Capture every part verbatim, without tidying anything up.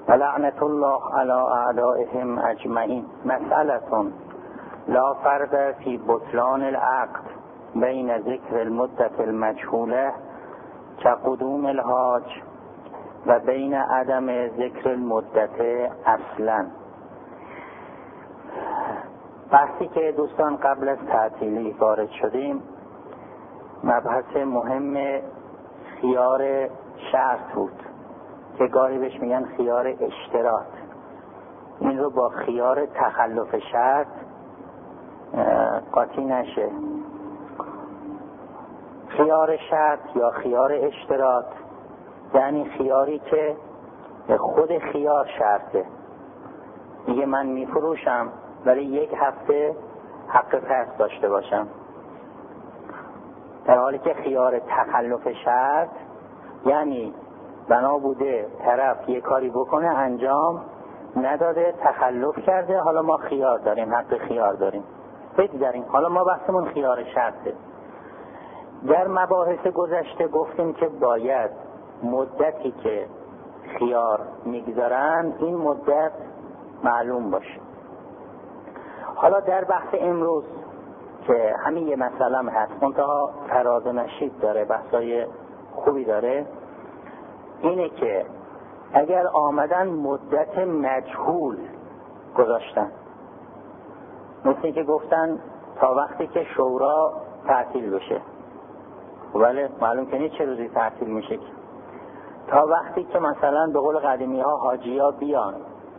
ولعنة الله على اعدائهم اجمعین. مسئلتون لا فرق فی بطلان العقد بین ذکر المدت المجهوله كقدوم الحاج و بین عدم ذکر المدت اصلا. بحثی که دوستان قبل از تعطیلی وارد شدیم مبحث مهم خیار شرط بود که گاهی بهش میگن خیار اشتراط. این رو با خیار تخلف شرط قاطی نشه. خیار شرط یا خیار اشتراط یعنی خیاری که خود خیار شرطه، میگه من میفروشم ولی یک هفته حق پس داشته باشم، در حالی که خیار تخلف شرط یعنی بنا بوده طرف یک کاری بکنه انجام نداده، تخلف کرده، حالا ما خیار داریم، حق خیار داریم بگذاریم. حالا ما بحثمون خیار شرطه. در مباحث گذشته گفتیم که باید مدتی که خیار میگذارن این مدت معلوم باشه. حالا در بحث امروز که همین یه مسئله هم هست منتها فراز و نشیب داره، بحثای خوبی داره، اینه که اگر آمدن مدت مجهول گذاشتن، مثل که گفتن تا وقتی که شورا تعطیل بشه، ولی معلوم که نیست چه روزی تعطیل میشه، تا وقتی که مثلا به قول قدیمی ها حاجی ها بیان،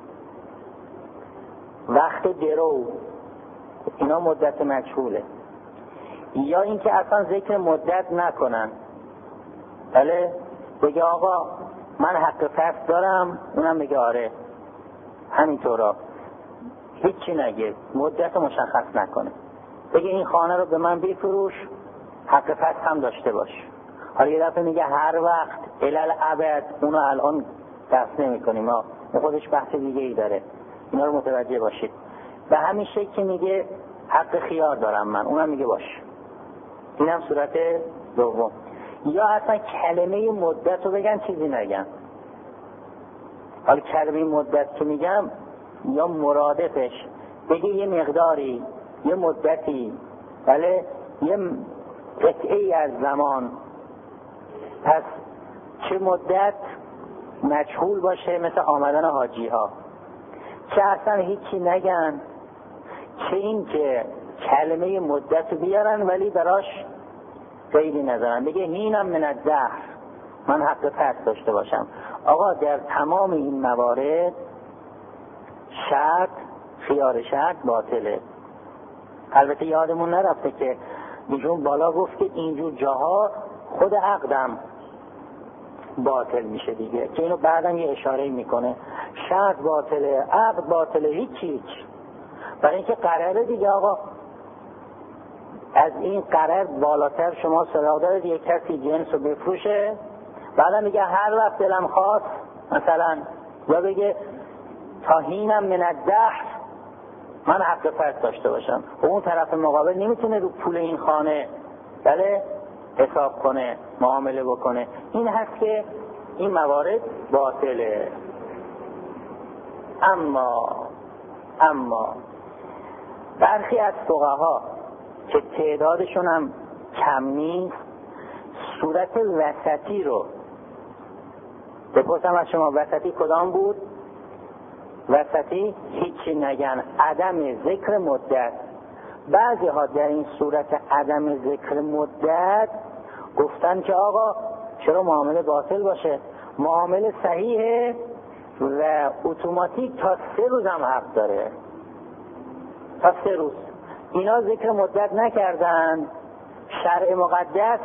وقت درو، اینا مدت مجهوله. یا اینکه اصلا ذکر مدت نکنن، بله بگه آقا من حق پس دارم، اونم بگه آره همینطورا، هیچی نگه، مدت مشخص نکنه، بگه این خانه رو به من بفروش، حق پس هم داشته باش. حالا یه دفعه میگه هر وقت الالعبد، اونو الان دست نمی کنیم، اون خودش بحث دیگه ای داره، اینا رو متوجه باشید. به همین شکل که میگه حق خیار دارم من، اونم میگه باش. اینم صورت دوم. یا اصلا کلمه مدت رو بگن چیزی نگن. حالا کلمه مدت که میگم یا مرادفش بگه یه مقداری، یه مدتی، بله یه قطعی از زمان، پس چه مدت مجهول باشه مثل آمدن حاجی ها، چه اصلا هیچی نگن، چه این که کلمه مدت بیارن ولی براش قیدی نذارن، بگه هینم من الدهر، من حق پس داشته باشم. آقا در تمام این موارد شرط، خیار شرط باطله. البته یادمون نرفته که ایشون بالا گفت که اینجور جاها خود عقدم باطل میشه دیگه، که اینو بعدم یه اشاره میکنه، شرط باطله، عقد باطله، هیچ هیچ. برای اینکه قراره دیگه آقا از این قرار بالاتر شما سراغ دارید یک کسی جنس رو بفروشه، بعدم میگه هر وقت دلم خواست مثلا، یا بگه تا هینم من الدهر من حق پس داشته باشم، و اون طرف مقابل نمیتونه رو پول این خانه بله حساب کنه، معامله بکنه. این هست که این موارد باطله. اما اما برخی از فقها که تعدادشون هم کم نیست، صورت وسطی رو بپرسم از شما، وسطی کدام بود؟ وسطی هیچی نگن، عدم ذکر مدت. بعضی ها در این صورت عدم ذکر مدت گفتن که آقا چرا معامله باطل باشه، معامله صحیحه و اتوماتیک تا سه روز هم حق داره، تا سه روز. اینا ذکر مدت نکردن، شرع مقدس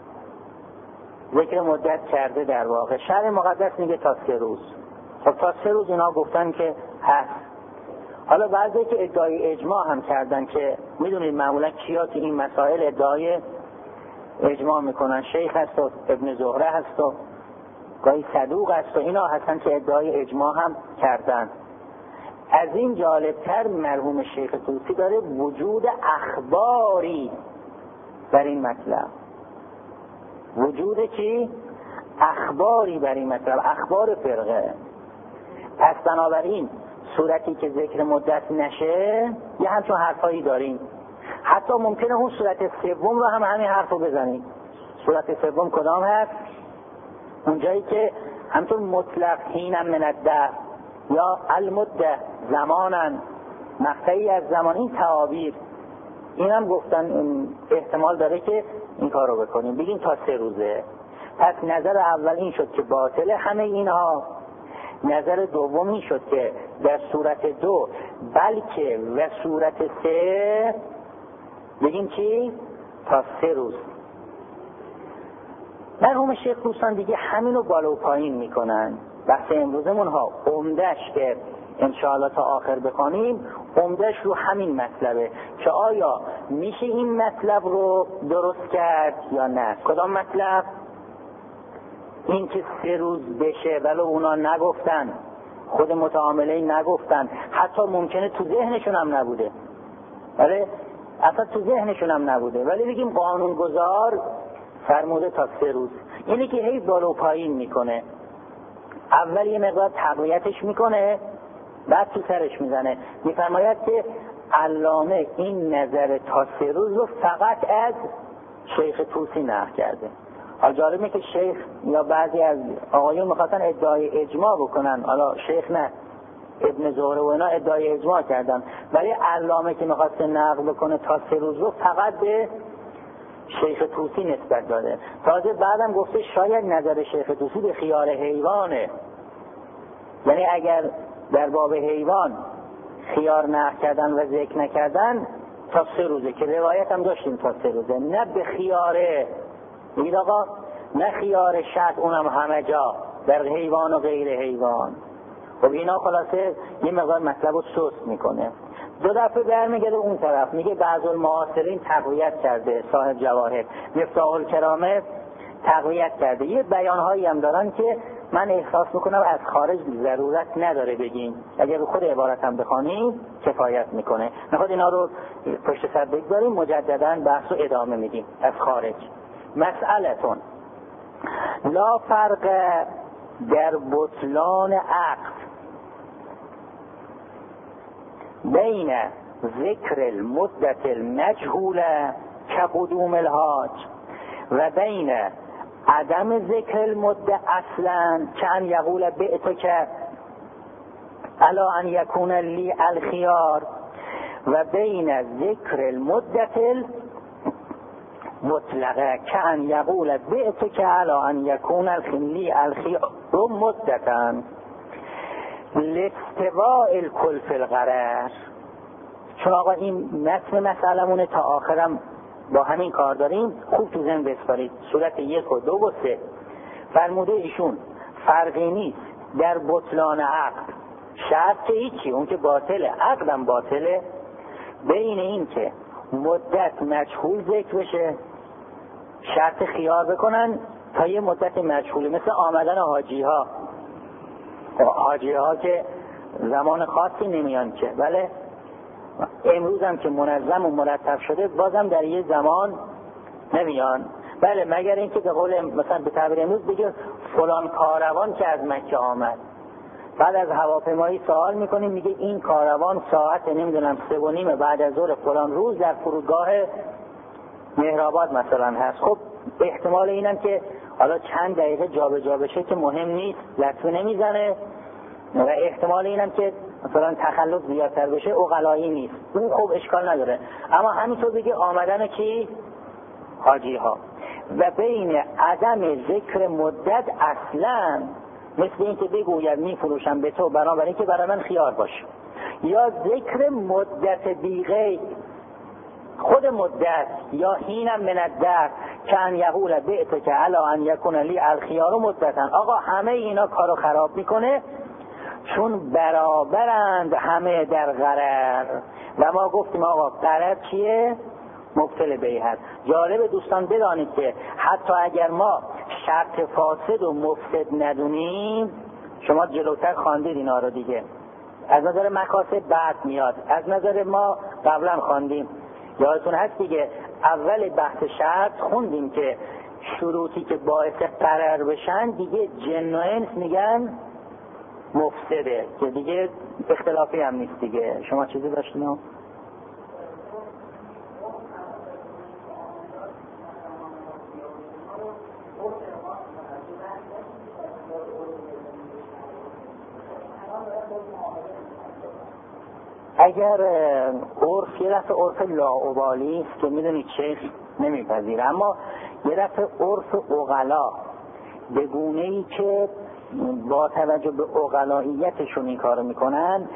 ذکر مدت کرده. در واقع شرع مقدس میگه تا سه روز. خب تا سه روز اینا گفتن که هست. حالا بعضی که ادعای اجماع هم کردن، که میدونید معمولا کیا تو این مسائل ادعای اجماع میکنن، شیخ هست و ابن زهره هست و گاهی صدوق هست و اینا هستن که ادعای اجماع هم کردن. از این جالبتر مرحوم شیخ طوسی داره وجود اخباری بر این مطلب، وجود چی؟ اخباری بر این مطلب، اخبار فرقه. پس بنابراین صورتی که ذکر مدت نشه یه همچون حرفایی داریم. حتی ممکنه اون صورت سوم رو هم همین حرف رو بزنیم. صورت سوم کدام هست؟ اونجایی که همچون مطلق حینم من الدهر یا المده زمانا مقطعی از زمان، این تعابیر این هم گفتن احتمال داره که این کار رو بکنیم، بگیم تا سه روزه. پس نظر اول این شد که باطله همه اینها. نظر دوم این شد که در صورت دو بلکه و صورت سه بگیم چی؟ تا سه روز. مرحوم شیخ دوستان دیگه همینو بالا و پایین میکنن. بحث امروزمون ها عمدهش که انشاءالله تا آخر بخوانیم عمدهش رو همین مطلبه که آیا میشه این مطلب رو درست کرد یا نه. کدام مطلب؟ این که سه روز بشه ولی اونا نگفتن، خود متعاملین نگفتن، حتی ممکنه تو ذهنشون هم نبوده، ولی اصلا تو ذهنشون هم نبوده، ولی بگیم قانونگذار فرموده تا سه روز. یعنی که هی بالا و پایین میکنه، اول یه مقدار تقویتش میکنه بعد تو سرش میزنه. میفرماید که علامه این نظر تا سه روز رو فقط از شیخ طوسی نقل کرده. حالا جالبه که شیخ یا بعضی از آقایون میخواستن ادعای اجماع بکنن، حالا شیخ نه، ابن زهره و اینا ادعای اجماع کردن، ولی علامه که میخواسته نقل بکنه تا سه روز رو فقط به شیخ طوسی نسبت داده. تازه بعدم گفته شاید نظر شیخ طوسی به خیار حیوانه، یعنی اگر در باب حیوان خیار نقل کردن و ذکر نکردن تا سه روزه، که روایت هم داشتیم تا سه روزه، نه به خیاره. بگید آقا نه خیار شرط اونم همه جا در حیوان و غیر حیوان. خب اینا خلاصه یه مقدار مطلب رو سست میکنه. دو دفعه برمیگرده اون طرف میگه بعض المعاصرین تقویت کرده، صاحب جواهر مفتاح الکرامه تقویت کرده. یه بیانهایی هم دارن که من احساس میکنم از خارج ضرورت نداره بگیم، اگر خود عبارت هم بخوانیم کفایت میکنه. نخواد اینا رو پشت سر بگذاریم، مجددا بحث رو ادامه میدیم از خارج. مسئلتون لا فرق در بطلان عقد بین ذکر المدت المجهوله كقدوم الحاج و بین عدم ذکر المده اصلا كأن یقول بعتک الی ان یکون لی الخیار و بین ذکر المدت مطلقه كأن یقول بعتک الی ان یکون لی الخیار مدتا لاستواء الکل فی الغرر. چون آقا این متن مسئلمونه تا آخرم با همین کار داریم، خوب تو ذهن بسپارید. صورت یک و دو و سه فرموده ایشون فرقی نیست در بطلان عقد، شرط که هیچی، اون که باطله، عقدم باطله، بین این که مدت مجهول ذکر بشه، شرط خیار بکنن تا یه مدت مجهولی، مثل آمدن حاجی ها. حاجی ها که زمان خاصی نمیان که، ولی امروز هم که منظم و مرتب شده بازم در یه زمان نمیان. بله مگر اینکه به قول مثلا به تعبیر امروز بگه فلان کاروان که از مکه آمد، بعد از هواپیمایی سوال میکنیم میگه این کاروان ساعت نمیدونم سه و نیم بعد از ظهر فلان روز در فرودگاه مهرآباد مثلا هست. خب احتمال اینم که حالا چند دقیقه جابجا بشه که مهم نیست، لطفه نمیزنه، و احتمال اینم که مثلا تخلف زیادتر بشه عقلایی نیست، اون خب اشکال نداره. اما همینطور بگه آمدن کی؟ حاجی ها. و بین عدم ذکر مدت اصلا مثل این که بگوید میفروشم به تو بنابراین که برای من خیار باشه، یا ذکر مدت بیغی خود مدت، یا حینم من الدهر کأن یقول بعتک الی ان یکون لی الخیار مدتا. آقا همه اینا کارو خراب میکنه چون برابرند همه در غرر. و ما گفتیم آقا غرر چیه؟ مبطل بیع هست. جالب دوستان بدانید که حتی اگر ما شرط فاسد و مفسد ندونیم، شما جلوتر خواندید اینا رو دیگه، از نظر مکاسب بعد میاد، از نظر ما قبلا خواندیم، یادتون هست دیگه اول بحث شرط خوندیم که شروطی که باعث قرار بشن دیگه جن و انس میگن مفسده که دیگه اختلافی هم نیست دیگه. شما چیزی داشتین؟ اگر عرف یه دفعه عرف لاابالی است که میدونید شیخ نمیپذیره، اما یه دفعه عرف عقلا به گونه‌ای که با توجه به عقلاییتشون این کارو میکنن،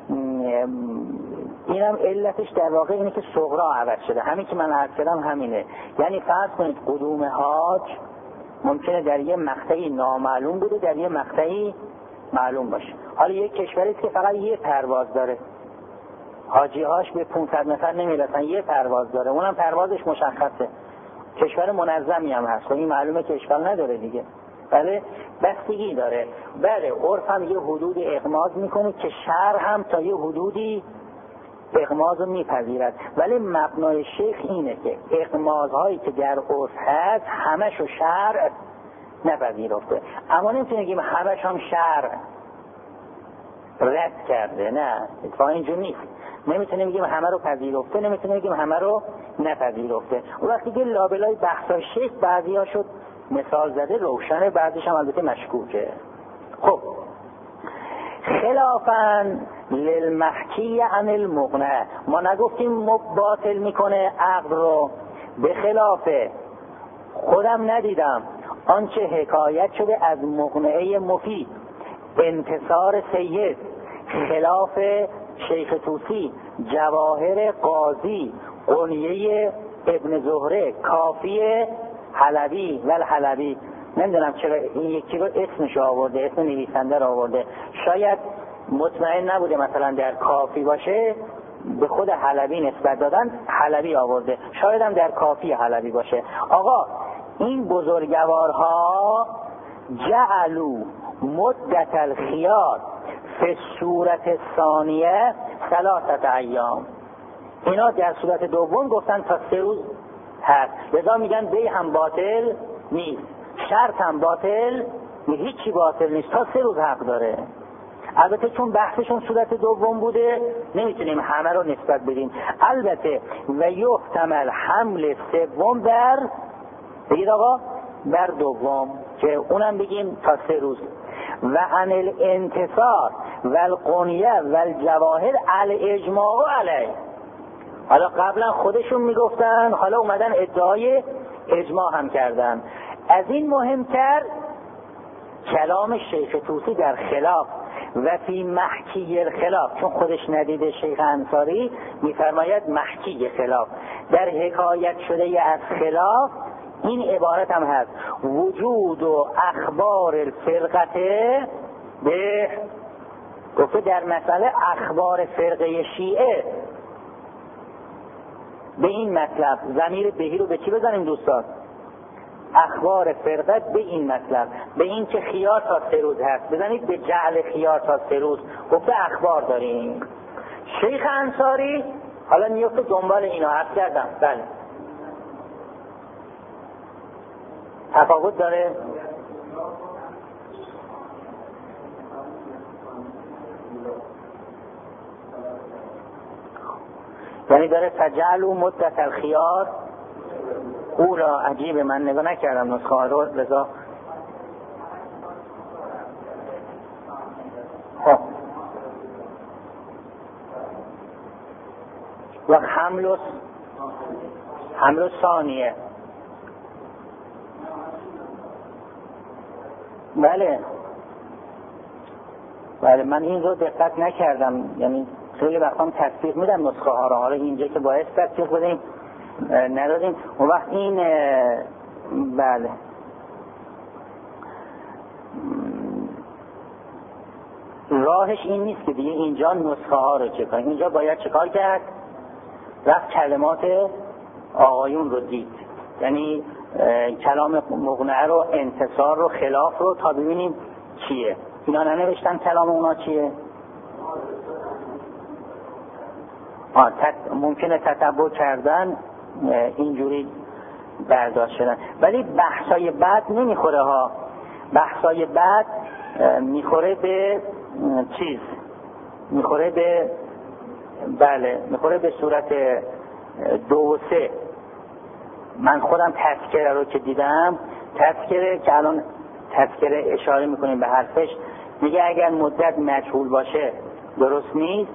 اینم علتش در واقع اینه که صغرا عوض شده. همین که من عرض کردم همینه. یعنی فرض کنید قدوم حاج ممکنه در یه مقطعی نامعلوم بوده، در یه مقطعی معلوم باشه. حالا یک کشوری است که فقط یه پرواز داره، حاجی هاش به پانصد نفر نمیرسن، یه پرواز داره، اونم پروازش مشخصه، کشور منظمی هم هست، این معلومه که اشکال نداره دیگه. بله بستگی داره. بله عرف هم یه حدود اغماض میکنه که شرع هم تا یه حدودی اغماض رو میپذیرد، ولی مبنای شیخ اینه که اغماض هایی که در عرف هست همش و شرع نپذیرفته. اما نمیتونه بگیم همش هم شرع رد کرده، نه اتفاقا اینجور نیست. نمیتونیم بگیم همه رو پذیرفته، نمیتونیم بگیم همه رو نپذیرفته. اون وقتی که لابلای بحثای شیخ بعضی ها شد مثال زده روشنه، بعضیش هم البته مشکوکه. خب خلافاً للمحکی عن المقنع، ما نگفتیم باطل میکنه عقل رو، به خلاف خودم ندیدم آنچه حکایت شده از مقنعه مفید، انتصار سید، خلاف شیخ طوسی، جواهر قاضی، قنیه ابن زهره، کافی حلبی و الحلبی. نمیدونم چرا این یکی رو اسمش آورده، اسم نویسنده رو آورده، شاید مطمئن نبوده مثلا در کافی باشه به خود حلبی نسبت دادن، حلبی آورده، شاید هم در کافی حلبی باشه. آقا این بزرگوارها جعلوا مدت الخیار فی صورت ثانیه ثلاثه ایام، اینا در صورت دوم گفتن تا سه روز هست، لذا میگن بی هم باطل نیست، شرط هم باطل نیست، هیچی باطل نیست، تا سه روز حق داره. البته چون بحثشون صورت دوم بوده نمیتونیم همه رو نسبت بدیم. البته و یحتمل حمل سوم در بگید آقا در دوم که اونم بگیم تا سه روز. و عن الانتصار و القنیه و الجواهر الاجماع علیه، حالا قبلا خودشون میگفتن، حالا اومدن ادعای اجماع هم کردن. از این مهمتر کلام شیخ طوسی در خلاف و فی محکی الخلاف، چون خودش ندیده شیخ انصاری میفرماید محکی خلاف، در حکایت شده از خلاف این عبارت هم هست وجود و اخبار الفرقته به، گفته در مسئله اخبار فرقه شیعه به این مطلب، ضمیر بهی رو به چی بزنیم دوستان؟ اخبار فرقت به این مطلب، به این که خیار تا سه روز هست، بزنید به جعل خیار تا سه روز، گفته اخبار داریم. شیخ انصاری حالا میفته دنبال اینا، عرض کردم بله تفاوت داره. یعنی داره تجعل و مدت الخیار او را، عجیبه من نگاه نکردم نسخه ها رو، لذا خب و حمل حمل ثانیه بله بله من این رو دقت نکردم، یعنی خیلی وقتا تصدیق میدم نسخه ها رو، حالا اینجا که باید تصدیق بدیم ندادیم. اون وقت این بله راهش این نیست که دیگه اینجا نسخه ها رو چه کنیم، اینجا باید چه کار کرد؟ رفت کلمات آقایون رو دید، یعنی کلام مقنعه رو، انتصار رو، خلاف رو، تا ببینیم چیه. اینا ننوشتن کلام اونا چیه؟ آه تت... ممکنه تتبع کردن اینجوری برداشت شدن، ولی بحثای بعد نمیخوره ها. بحثای بعد میخوره به چیز، میخوره به بله میخوره به صورت دو و سه. من خودم تذکره رو که دیدم، تذکره که الان تذکره اشاره میکنیم به حرفش، میگه اگر مدت مجهول باشه درست نیست،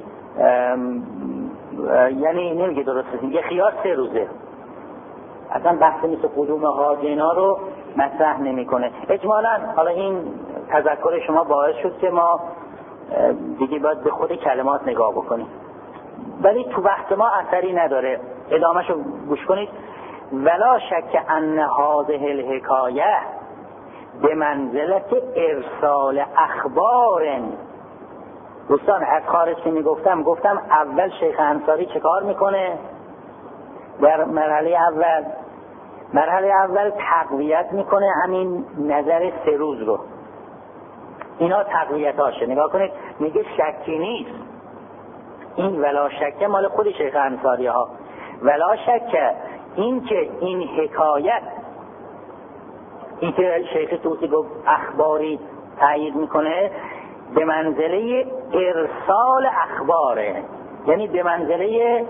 یعنی نمیگه درست نیست، میگه خیار سه روزه. اصلا بحث مثل قدوم حاج اینا رو مطرح نمیکنه. اجمالا حالا این تذکر شما باعث شد که ما دیگه باید به خود کلمات نگاه بکنیم، ولی تو وقت ما اثری نداره. ادامهشو گوش کنید. ولا شک ان هذه الحکایه به منزلت ارسال اخبار. دوستان از خارج که میگفتم گفتم اول شیخ انصاری چه کار میکنه در مرحله اول؟ مرحله اول تقویت میکنه همین نظر سه روز رو. اینا تقویت هاشه. نگاه کنید میگه شکی نیست. این ولا شک مال خود شیخ انصاری ها. ولا شک این که این حکایت، این که شیخ طوسی گفت اخباری تایید میکنه، به منزله ارسال اخباره، یعنی به منزله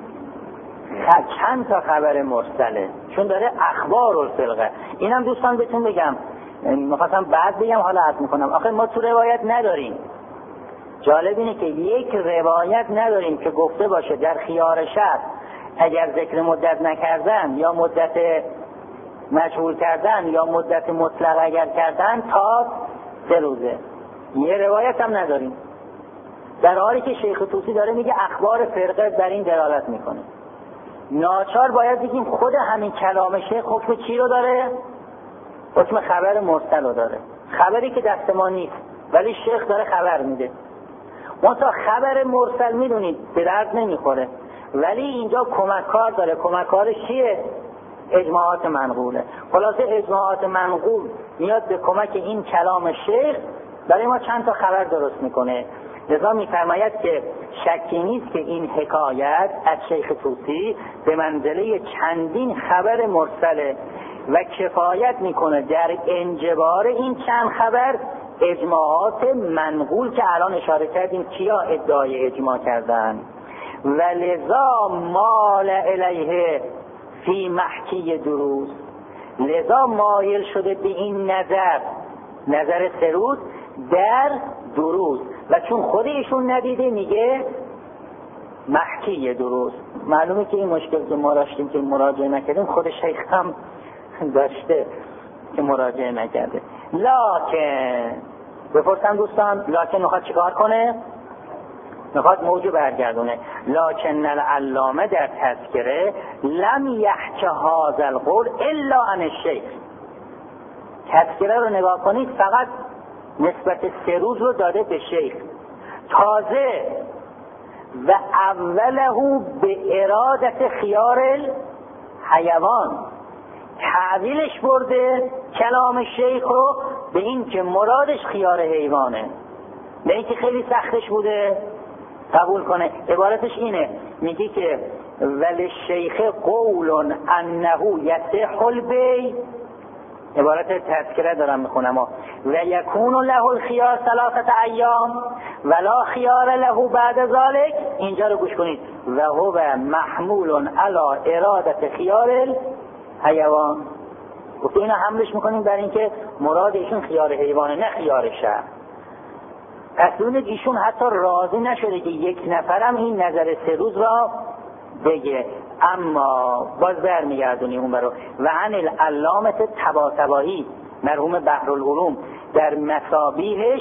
چند تا خبر مرسله، چون داره اخبار الفرقه. اینم دوستان بهتون بگم، میخواستم بعد بگم حالا عرض میکنم. آخه ما تو روایت نداریم. جالب اینه که یک روایت نداریم که گفته باشه در خیار شب اگر ذکر مدت نکردن یا مدت مجهول کردن یا مدت مطلق اگر کردن تا سه روزه. یه روایت هم نداریم، در حالی که شیخ طوسی داره میگه اخبار فرقه بر این دلالت میکنه. ناچار باید بگیم خود همین کلام شیخ حکم چی رو داره؟ حکم خبر مرسل رو داره. خبری که دست ما نیست ولی شیخ داره خبر میده. منتها خبر مرسل میدونید به درد نمیخوره، ولی اینجا کمککار داره. کمککارش چیه؟ اجماعات منقوله. خلاصه اجماعات منقول میاد به کمک این کلام شیخ، برای ما چند تا خبر درست میکنه. لذا میفرماید که شکی نیست که این حکایت از شیخ طوسی به منزله چندین خبر مرسله و کفایت میکنه در انجبار این چند خبر اجماعات منقول که الان اشاره کردیم کیا ادعای اجماع کردن. و لذا مال الیه فی محکی دروس، لذا مایل شده به این نظر، نظر سه روز در دروس، و چون خود ایشون ندیده میگه محکی دروس. معلومه که این مشکل که ما داشتیم که مراجعه نکردیم خود شیخ هم داشته که مراجعه نکرده. لکن بپرسم دوستان، لکن میخواد چیکار کنه؟ میخواد موجب برگردونه. لکن العلامه در تذکره لم یحک هذا القول الا عن الشیخ. تذکره رو نگاه کنید فقط نسبت سه روز رو داده به شیخ. تازه و اوله به ارادت خیار الحیوان، تعویلش برده کلام شیخ رو به این که مرادش خیار حیوانه، به این که خیلی سختش بوده قبول کنه. عبارتش اینه، میگه که ولی شیخ قول انه یصح البیع، عبارت تذکره دارم میخونم، و یکون له الخیار ثلاثه ایام ولا خیار له بعد ذلك. اینجا رو گوش کنید. و هو محمول علی ارادت خیار الحیوان. گفت اینا حملش میکنیم بر اینکه مراد ایشون خیار حیوانه نه خیار شهر. پس ببینید ایشون حتی راضی نشده که یک نفرم این نظر سه روز را بگه. اما باز برمیگردونیم اون برو. و عن العلامه طباطبایی مرحوم بحرالعلوم در مصابیحش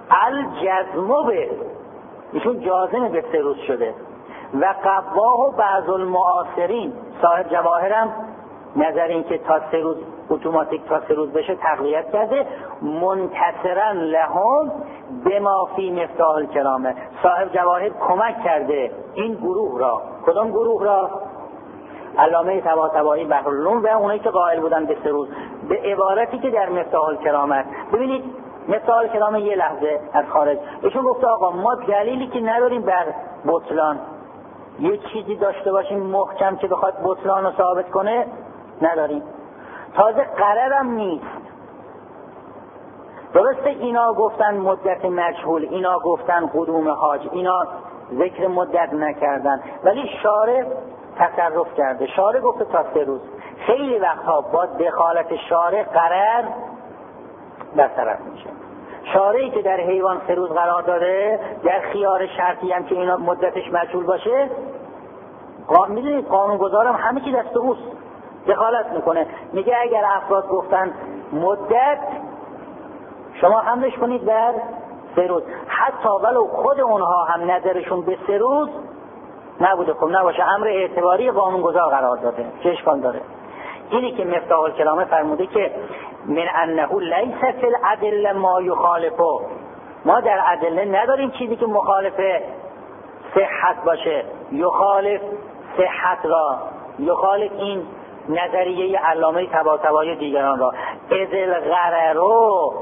الجزم به، ایشون جازم به سه روز شده. و قواه و بعض المعاصرین، صاحب جواهرم نظر این که تا سه روز اتوماتیک تا سه روز بشه تقویت کرده. منتصرا لهم بما فی مفتاح الکرامه، صاحب جواهر کمک کرده این گروه را. کدام گروه را؟ علامه طباطبایی بحرالعلوم و اونایی که قائل بودن به سه روز، به عبارتی که در مفتاح الکرامه. ببینید مفتاح الکرامه یه لحظه از خارج ایشون گفته آقا ما دلیلی که نداریم بر بطلان، یه چیزی داشته باشیم محکم که بخواد بطلان رو ثابت کنه نداریم. تازه قرارم نیست. درسته اینا گفتن مدت مجهول، اینا گفتن قدوم حاج، اینا ذکر مدت نکردن، ولی شارع تصرف کرده. شارع گفته تا سه روز. خیلی وقتها با دخالت شارع قرار برطرف میشه. شارعی که در حیوان سه روز قرار داده، در خیار شرطی هم که اینا مدتش مجهول باشه، میدونید قانونگذارم همه چی دست اوست، دخالت میکنه. میگه اگر افراد گفتن مدت، شما حملش کنید بر سه روز، حتی ولو خود اونها هم نظرشون به سه روز نبوده، خب نباشه، امر اعتباری قانونگذار قرار داده، چه اشکال داره؟ اینی که مفتاح الکلامه فرموده که من انه لیس فی الادله ما یخالفه، ما در ادله نداریم چیزی که مخالف صحت باشه، یخالف صحت را، یخالف این نظریه علامه طباطبایی دیگران را. اذ الغرر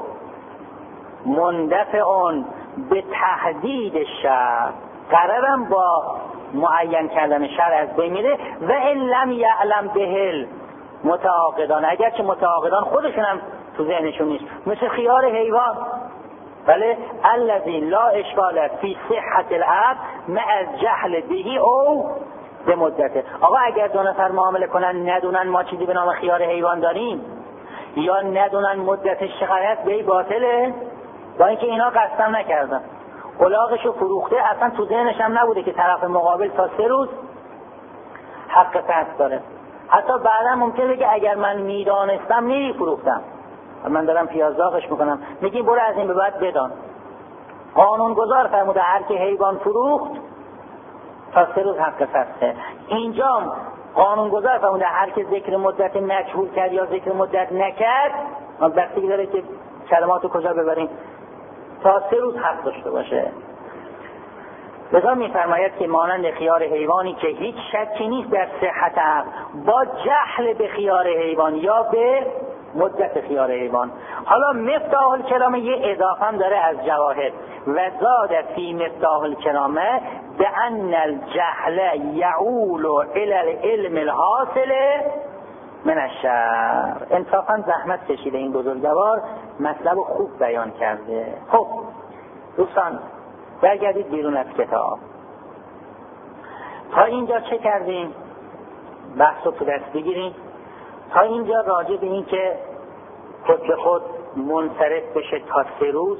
مندفع به تحدید شرع، قرارم با معین کردن شرع از بین میره. و ان لم یعلم بهل متعاقدان، اگرچه متعاقدان خودشون هم تو ذهنشون نیست، مثل خیار حیوان، بله، الذی لا اشکال فی صحت العقد مع الجهل به او به مدته. آقا اگر دو نفر معامله کنن ندونن ما چیزی به نام خیار حیوان داریم، یا ندونن مدتش چقدر به باطله، با اینکه اینا قصدم نکردن، الاغشو فروخته، اصلا تو ذهنش هم نبوده که طرف مقابل تا سه روز حق قصد داره. حتی بعدا ممکنه بگه اگر من میدانستم نمی فروختم، من دارم پیاز داغش میکنم، میگیم برو از این به بعد بدان. قانونگذار فرموده هر که حیوان فروخت تا سه روز حق قصده. اینجا قانونگذار فرموده هر که ذکر مدت مجهول کرد یا ذکر مدت نکرد، ما بستگی داره که کلماتو کجا ببریم، تا سه روز حق داشته باشه. لذا می‌فرماید که مانند خیار حیوانی که هیچ شکی نیست در صحت عقد، با جهل به خیار حیوان یا به مدت خیار حیوان. حالا مفتاح الکلامه یه اضافه هم داره از جواهر، و زاد فی مفتاح الکلامه به ان الجهل یعول الی العلم الحاصل من الشرع. انصافا زحمت کشیده این بزرگوار، مطلب خوب بیان کرده. خب دوستان برگردید بیرون از کتاب. تا اینجا چه کردیم؟ بحث رو تو دست بگیریم. تا اینجا راجع به این که خود به خود منصرف بشه تا سه روز،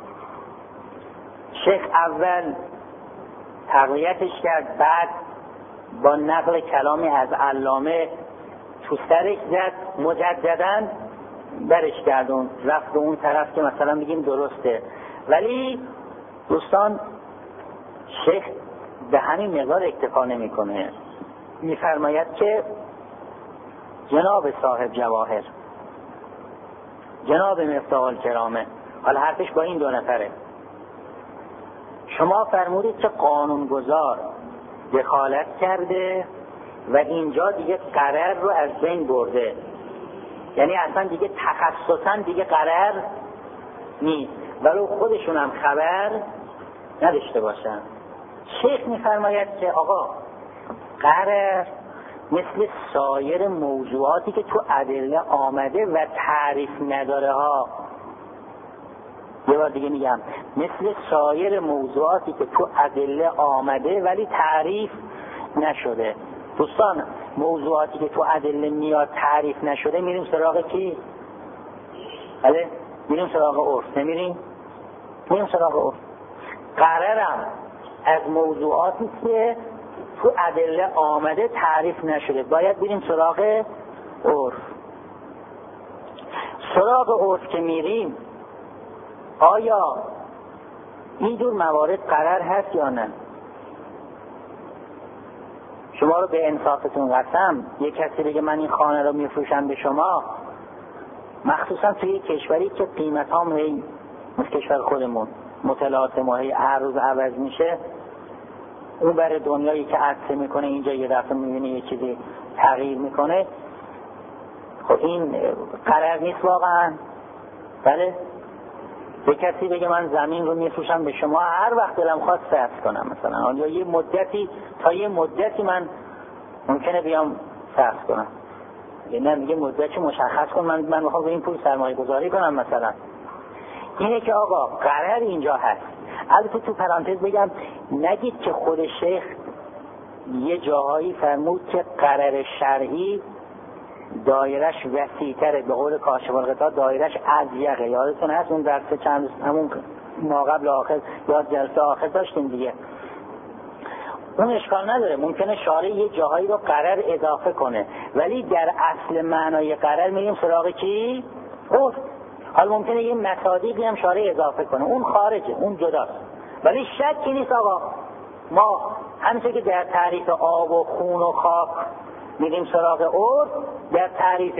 شیخ اول تقویتش کرد، بعد با نقل کلامی از علامه تو سرش زد، مجدداً برش گردون، رفت به اون طرف که مثلا بگیم درسته. ولی دوستان شیخ به همین مقدار اکتفا نمی کنه، میفرماید که جناب صاحب جواهر، جناب مفتاح الکرامه، حالا حرفش با این دو نفره، شما فرمودید که قانونگذار دخالت کرده و اینجا دیگه قرار رو از بین برده، یعنی اصلا دیگه تخصصا دیگه قرار نیست، ولو خودشون هم خبر نداشته باشن. شیخ میفرماید که آقا قرار مثل سایر موضوعاتی که تو ادله آمده و تعریف نداره ها، یه بار دیگه میگم، مثل سایر موضوعاتی که تو ادله آمده ولی تعریف نشده. دوستان موضوعاتی که تو ادله میاد تعریف نشده، میریم سراغ کی؟ بله میریم سراغ عرف، نمیریم؟ میریم سراغ عرف. قرارم از موضوعاتی که تو ادله آمده تعریف نشده باید بریم سراغ عرف. سراغ عرف که میریم، آیا این جور موارد قرار هست یا نه؟ شما رو به انصافتون قسم، یک کسی بگه من این خانه رو میفروشم به شما، مخصوصا توی کشوری که قیمت هم هی مثل کشور خودمون مطالعات ما هی هر روز عوض میشه، اون برای دنیایی که عطسه میکنه اینجا یه دفعه میبینه یه چیزی تغییر میکنه. خب این قرار نیست واقعا. بله به کسی بگه من زمین رو میفروشم به شما، هر وقت دلم خواست صرف کنم، مثلا آنجا یه مدتی تا یه مدتی من ممکنه بیام صرف کنم، یه نه میگه مدتی مشخص کن، من من میخوام به این پول سرمایه گذاری کنم مثلا. اینه که آقا قرار اینجا هست. البته تو پرانتز بگم نگید که خود شیخ یه جاهایی فرمود که قرار شرعی دایرش وسیع‌تره، به قول کاشف الغطا دایرش اضیقه. یادتون هست اون درس چند همون ما قبل آخر یا جلسه آخر داشتیم دیگه. اون اشکال نداره، ممکنه شارع یه جاهایی رو قرار اضافه کنه، ولی در اصل معنای قرار میریم سراغ کی؟ عرف. حالا ممکنه یه مصادیقی هم شارع اضافه کنه، اون خارجه، اون جداست. ولی شکی نیست آقا ما همینطور که در تعریف آب و خون و خاک میریم سراغ عرف، در تعریف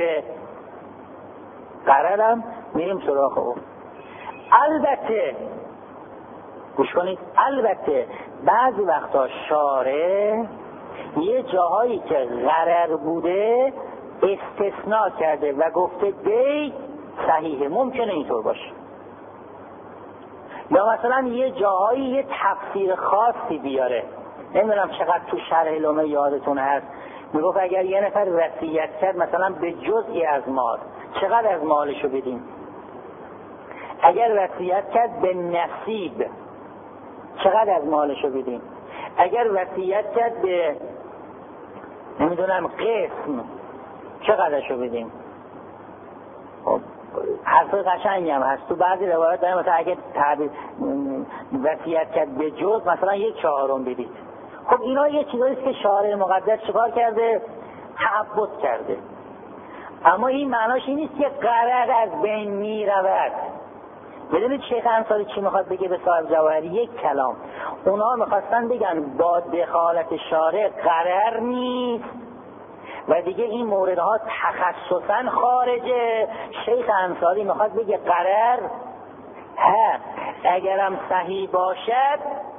قرار هم میریم سراغ عرف. البته گوش کنید، البته بعضی وقتا شارع یه جاهایی که غرر بوده استثناء کرده و گفته دی صحیحه، ممکنه اینطور باشه. یا مثلا یه جاهایی یه تفسیر خاصی بیاره. نمیدونم چقدر تو شرح لومه یادتون هست، میگفت اگر یه نفر وصیت کرد مثلا به جزئی از مال، چقدر از مالشو بدیم؟ اگر وصیت کرد به نصیب، چقدر از مالشو بدیم؟ اگر وصیت کرد به نمیدونم قسم، چقدرشو بدیم؟ خب حرف قشنگی هم هست تو بعضی روایات داریم، مثلا اگه تعبیر وصیت کرد به جز مثلا یک چهارم بدید. خب اینا یه چیزاییست که شارع مقدس چکار کرده؟ تعبد کرده. اما این معناش این نیست که قرار از بین می رود. بدونید شیخ انصاری چی میخواد بگه به صاحب جواهری؟ یک کلام. اونا میخواستن بگن با دخالت شارع قرار نیست و دیگه این موردها تخصصا خارجه. شیخ انصاری میخواد بگه قرار ها اگرم صحیح باشد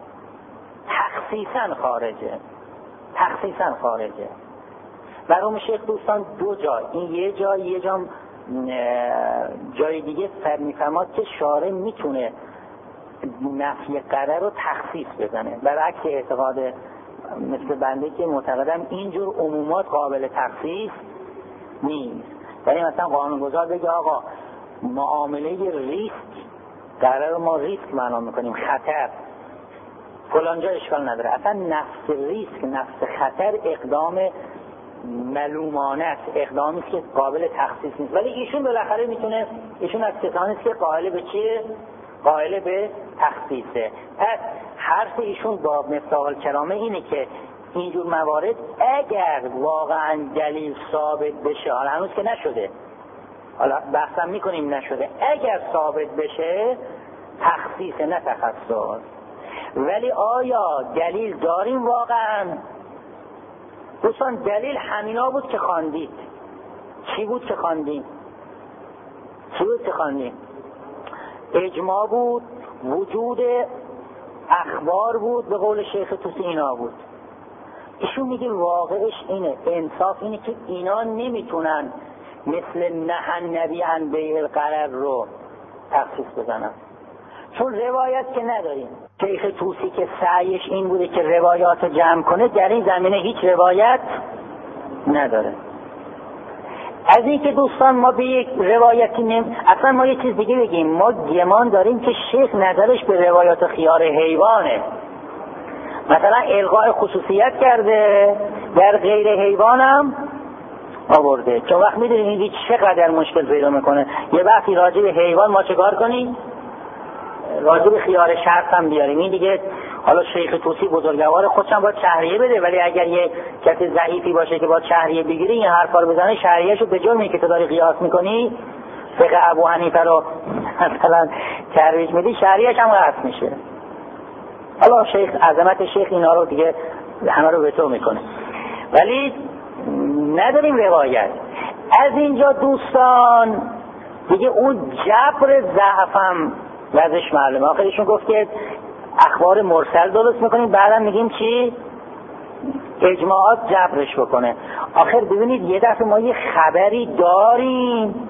تخصیصا خارجه، تخصیصا خارجه. برام شیخ دوستان دو جا، این یه جا یه جا جای دیگه میفهمد که شارع میتونه نفی قرار رو تخصیص بزنه، برعکس اعتقاد مثل بنده که معتقدم اینجور عمومات قابل تخصیص نیست. یعنی مثلا قانونگذار بگه آقا معامله ریسک، قرار ما ریسک معنا میکنیم، خطر فلانجا اشکال نداره. اصلا نفس ریسک، نفس خطر اقدام ملومانه است، اقدامی است که قابل تخصیص نیست. ولی ایشون بالاخره میتونه، ایشون از کسانی است که قائل به چیه؟ قائل به تخصیصه. پس حرف ایشون با مفتاح الکرامه اینه که اینجور موارد اگر واقعا دلیل ثابت بشه، حالا هنوز که نشده، حالا بحثم میکنیم نشده، اگر ثابت بشه تخصیص نه تخصص. ولی آیا دلیل داریم واقعا؟ دوستان دلیل همینا بود که خواندید. چی بود که خواندیم؟ چی بود که خواندیم؟ اجماع بود، وجود اخبار بود، به قول شیخ توسی اینا بود. ایشون میگه واقعش اینه، انصاف اینه که اینا نمیتونن مثل نهن نبی عن بیع القرار رو تخصیص بزنن، چون روایت که نداریم. شیخ توسی که سعیش این بوده که روایات جمع کنه، در این زمینه هیچ روایت نداره. از این که دوستان ما به یک روایتی نیم، اصلا ما یک چیز دیگه بگیم، ما گمان داریم که شیخ نظرش به روایات خیار حیوانه. مثلا الغاء خصوصیت کرده، در غیر حیوانم آورده. چون وقت میدونیم این چقدر مشکل پیدا میکنه. یه وقتی راجع به حیوان ما چه کار کنیم؟ راجع به خیار شرط هم بیاریم. این دیگه حالا شیخ توسی بزرگوار خودشم باید شهریه بده، ولی اگر یه کسی ضعیفی باشه که باید شهریه بگیری این حرفا رو بزنه، شهریه‌شو به جرمی که تو داری قیاس میکنی فقه ابو حنیفه رو مثلا ترویج میدی، شهریه‌ش هم قطع میشه. حالا شیخ عظمت شیخ اینا رو دیگه همه رو به تو میکنه، ولی نداریم روایت. از اینجا دوستان دیگه اون جبر ضعفم وضعش معلومه. آخرشون گفت که اخبار مرسل درست میکنیم، بعدم میگیم چی؟ اجماعات جبرش بکنه. آخر ببینید یه دفعه ما یه خبری داریم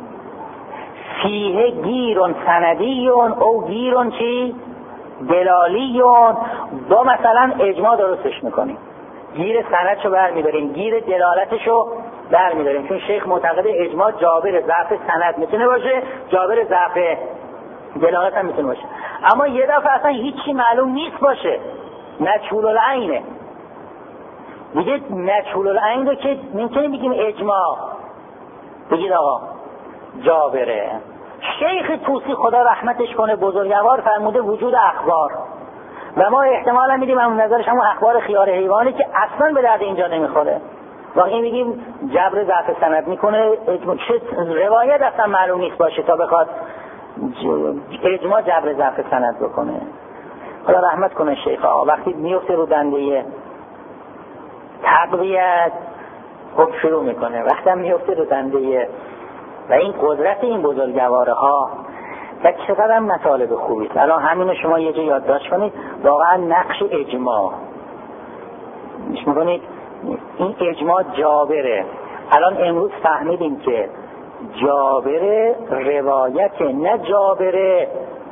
فیه گیرون سندیون او گیرون چی؟ دلالیون، با مثلا اجماع درستش میکنیم، گیر سندشو برمیداریم، گیر دلالتشو برمیداریم، چون شیخ معتقد اجماع جابر ضعف سند میتونه باشه، جابر ضعف دلالت هم میتونه باشه. اما یه دفعه اصلا هیچی معلوم نیست باشه، مجهول العینه دیگه. مجهول العین رو که نمیتونیم بگیم اجماع، بگید آقا جابره. شیخ طوسی خدا رحمتش کنه بزرگوار فرموده وجود اخبار، و ما احتمالا میدیم همون نظرش همون اخبار خیار حیوانی که اصلا به درد اینجا نمیخوره. واقعی میگیم جبر ضعف سند میکنه، چه روایت اصلا معلوم نیست باشه تا بخواد اجماع جبر ضعف سند بکنه. خدا رحمت کنه شیخ آقا. وقتی میفته رو دنده تقویت خب شروع میکنه، وقتی هم میفته رو دنده و این قدرت این بزرگواره ها و چقدر هم مطالب خوبی. الان همینو شما یه جا یادداشت کنید، واقعا نقش اجماع میش میکنید. این اجماع جابره. الان امروز فهمیدیم که جابره روایت، نه جابره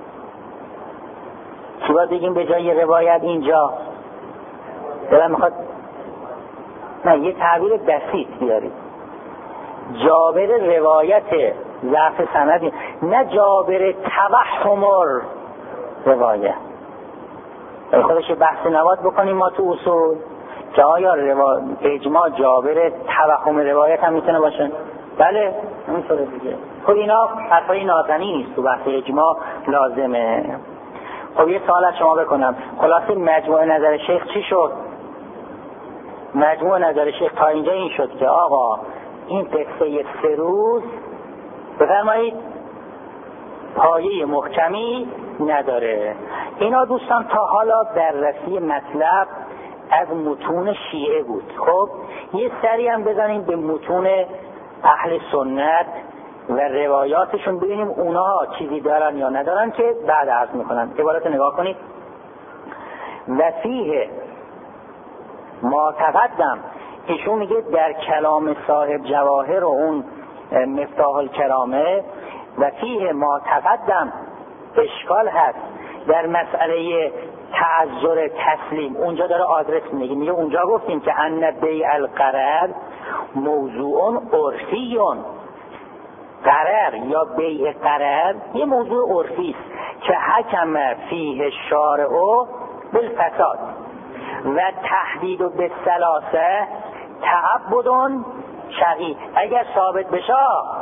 چی باید بگیم به جای روایت اینجا؟ دلم میخواد نه یه تعبیر بسیط بیارید. جابر روایت ضعف سند، نه جابر توهم روایت. خودش بحث نواد بکنیم ما تو اصول که آیا روا... اجماع جابر توهم روایت هم میتونه باشه؟ بله همینطوره دیگه. خب اینا حرفای نازنی نیست، تو بحث اجماع لازمه. خب یه سوال از شما بکنم، خلاصه مجموع نظر شیخ چی شد؟ مجموع نظر شیخ تا اینجا این شد که آقا این قصه سه روز بفرمایید پایه محکمی نداره. اینا دوستان تا حالا بررسی مطلب از متون شیعه بود. خب یه سری هم بزنیم به متون اهل سنت و روایاتشون ببینیم اونا چیزی دارن یا ندارن که بعد عرض میکنن. عبارت نگاه کنید. و فیه ما تقدم، ایشون میگه در کلام صاحب جواهر و اون مفتاح الکرامه، و فیه ما تقدم اشکال هست در مسئله تعذر تسلیم. اونجا داره آدرس میگه، میگه اونجا گفتیم که ان بیع القرار موضوع عرفیون. قرار یا بیع قرار یه موضوع عرفی است که حکم فیه شارع بالفساد و تحدید به ثلاثه تعبد شرعی. اگر ثابت بشه،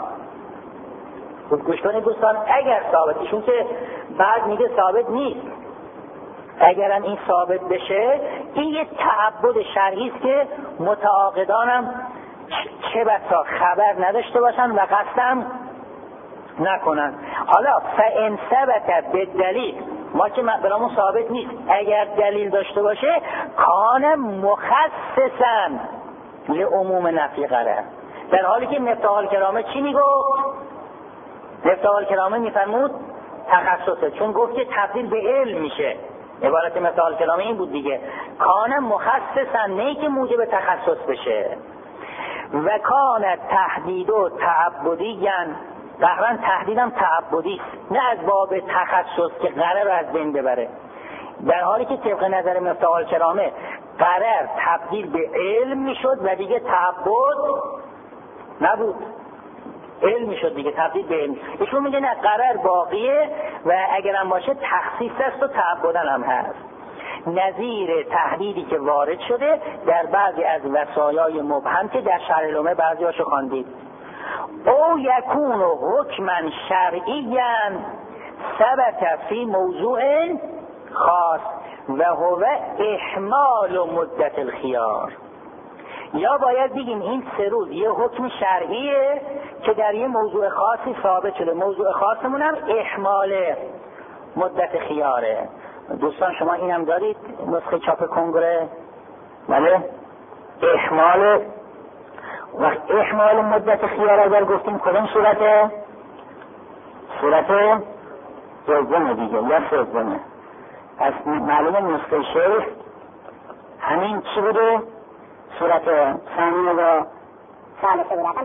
گوش کنید دوستان، اگر ثابت، ایشون که بعد میگه ثابت نیست، اگرم این ثابت بشه این یه تعبد شرعی است که متعاقدانم چه بسا خبر نداشته باشن و قصدم نکنن. حالا فان ثبت بالدلیل، ما که برامون ثابت نیست، اگر دلیل داشته باشه کان مخصصا لعموم نفی قرار. در حالی که مفتاح الکرامه چی میگفت؟ مفتاح الکرامه میفرمود تخصصه، چون گفت که تبدیل به علم میشه. عبارت مفتاح الکرامه این بود دیگه، کان مخصصا، نه که موجب تخصص بشه. و کان تحدید و تعبدیان، قهرن تحدیدم تعبدی، نه از باب تخصص که قرار رو از بین ببره. در حالی که طبق نظر مفتاح الکرامه قرار تبدیل به علم میشد و دیگه تعبد نبود، علم میشد دیگه، تبدیل به علم. ایشون میگه نه، قرار باقیه و اگرم باشه تخصیص است و تعبدن هم هست. نظیر تحدیدی که وارد شده در بعضی از وصایای مبهم که در شرح العمه بعضی هاشو خواندید. او یکون حکما شرعیا ثبت فی موضوع خاص و هو احمال و مدت الخیار. یا باید بگیم این سه روز یه حکم شرعیه که در یه موضوع خاصی ثابت شده، موضوع خاصمون هم احمال مدت خیاره. دوستان شما اینم دارید نسخه چاپ کنگره؟ بله. احمال و احمال مدت خیار اگر گفتیم کدوم صورته؟ صورت دومه دیگه یا سومه. از معلومه نسخه شیخ همین چی بوده؟ صورت ثانیه و ثالثه بودن.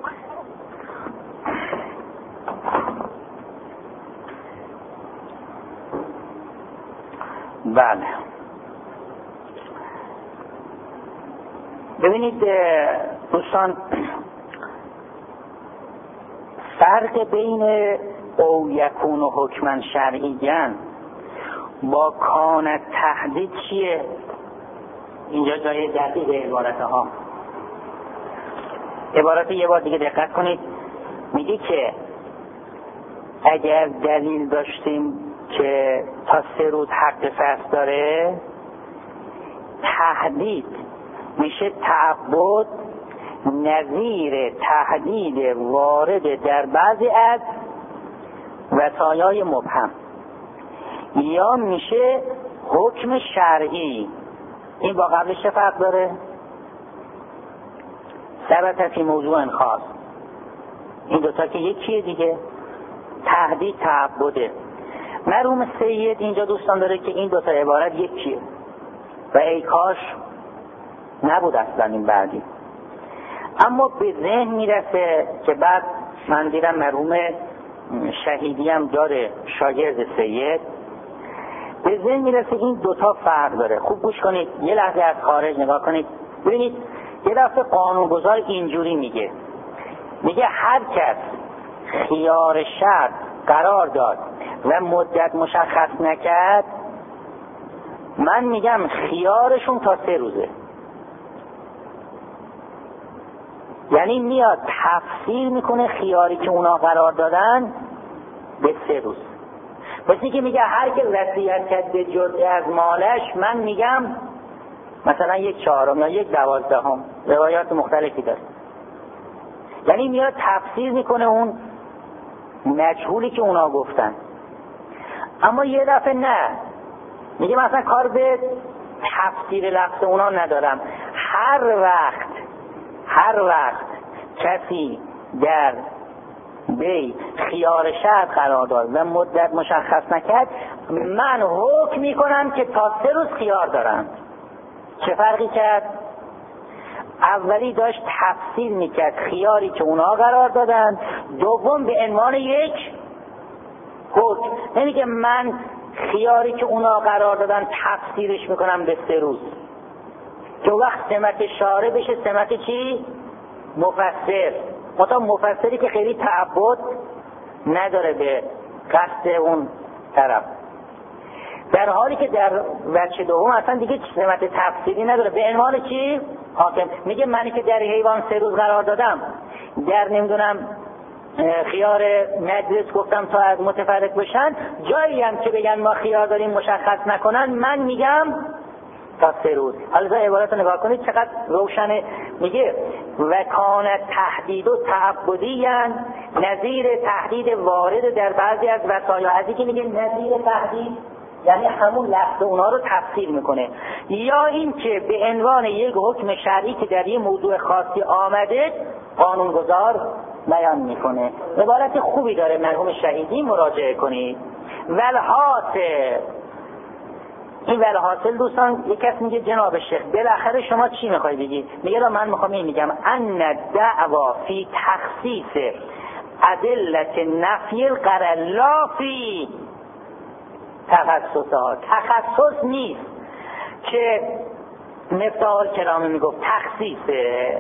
بله. ببینید دوستان، فرق بین او یکون و حکما شرعیاً با کان تهدید چیه؟ اینجا جای دقیق عبارت ها. عبارت یه بار دیگه دقت کنید. میگه که اگر دلیل داشتیم که تا سه روز حق فصل داره، تهدید میشه تعبد نظیر تهدید وارد در بعضی از وصایای مبهم، یا میشه حکم شرعی. این با قبلش چه فرق داره؟ ثبت فی موضوع خاص. این دوتا که یکیه دیگه، تهدید تعبده. مرحوم سید اینجا دوستان داره که این دوتا عبارت یکیه و ای کاش نبود اصلا این بعدی. اما به ذهن میرسه که بعد من دیدم مرحوم شهیدی هم داره، شاگرد سید، به ذهن میرسه این دوتا فرق داره. خوب گوش کنید، یه لحظه از خارج نگاه کنید، ببینید یه دفعه قانونگذار اینجوری میگه، میگه هر کس خیار شرط قرار داد و مدت مشخص نکرد، من میگم خیارشون تا سه روزه. یعنی میاد تفسیر میکنه خیاری که اونا قرار دادن به سه روز. مثل که میگه هر که وصیت کرد به جزئی از مالش، من میگم مثلا یک چهارم یا یک دوازدهم، روایات مختلفی داره. یعنی میاد تفسیر میکنه اون مجهولی که اونا گفتن. اما یه دفعه نه، میگه مثلا کار به تفسیر لفظ اونا ندارم، هر وقت هر وقت کسی در بی خیار شرط قرار داد و مدت مشخص نکرد، من حکم میکنم که تا سه روز خیار دارم. چه فرقی کرد؟ اولی داشت تفسیر میکرد خیاری که اونا قرار دادن، دوم به عنوان یک حکم. نمیگه من خیاری که اونا قرار دادن تفسیرش میکنم به سه روز، که وقت سمت شارع بشه سمت چی؟ مفسر. مثلا مفسری که خیلی تعبد نداره به قصد اون طرف، در حالی که در وجه دوم اصلا دیگه سمت تفسیری نداره، به عنوان چی؟ حاکم. میگه منی که در حیوان سه روز قرار دادم، در نمیدونم خیار مجلس گفتم تا از متفرق بشن، جایی هم که بگن ما خیار داریم مشخص نکنن، من میگم تا سه روز. حالا عبارت رو نگاه کنید چقدر روشنه. میگه و کان تهدید و تعبدی نظیر تهدید وارد در بعضی از وصایا. از اینکه میگه نظیر تهدید یعنی همون لفظ اونا رو تفسیر میکنه، یا این که به عنوان یک حکم شرعی که در یه موضوع خاصی آمده قانونگذار بیان میکنه. عبارت خوبی داره مرحوم شهیدی، مراجعه کنید. والحاصل، این والحاصل دوستان، یک کس میگه جناب شیخ بالاخره شما چی میخوای بگی؟ میگه را من میخوام این میگم ان دعوا فی تخصیص ادلت نفی القرار لا فی تخصصها. تخصص نیست که مفتاح الکلام میگفت تخصیصه.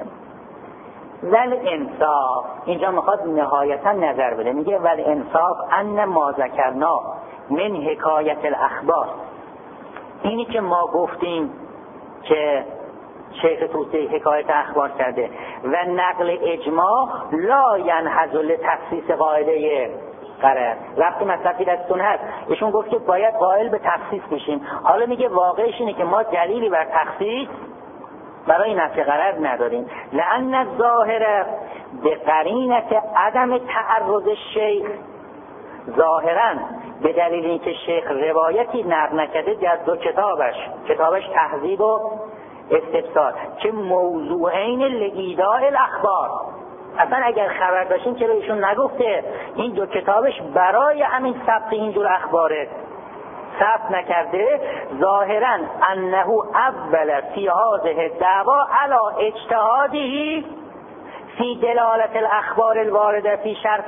ول انصاف، اینجا میخواد نهایتا نظر بده، میگه ول انصاف ان ما ذکرنا من حکایت الاخبار، اینی که ما گفتیم که شیخ توسی حکایت اخبار کرده و نقل اجماع لا ینحض لتخصیص قاعده قرار. وقتی مصرفی دستون هست ایشون گفت که باید قائل به تخصیص بشیم، حالا میگه واقعش اینه که ما دلیلی بر تخصیص برای نفی قرار نداریم. لأن الظاهر به قرینت عدم تعرض شیخ، ظاهرا به دلیل اینکه شیخ روایتی نقل نکرده در دو کتابش، کتابش تهذیب و استفسار، که موضوعین لایداء الاخبار، اصلا اگر خبر داشتین چرا ایشون نگفته این دو کتابش برای همین ثبت اینجور اخباره ثبت نکرده. ظاهرا انه اول فی هذه الدعوا علی اجتهاده فی دلالت الاخبار الوارده فی شرط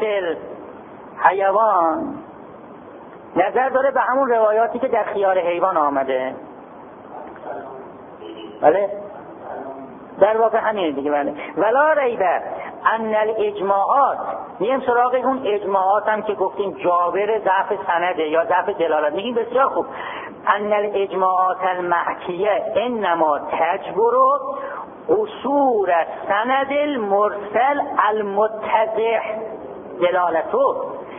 الحیوان، نظر داره به همون روایاتی که در خیار حیوان آمده. بله در واقع همین دیگه. بله ولا ریب ان الاجماعات میایم سراغ اون اجماعات هم که گفتیم جابر ضعف سنده یا ضعف دلالت. میگیم بسیار خوب ان الاجماعات المحکیه انما تجبر اصول سند المرسل المتضح دلالتو.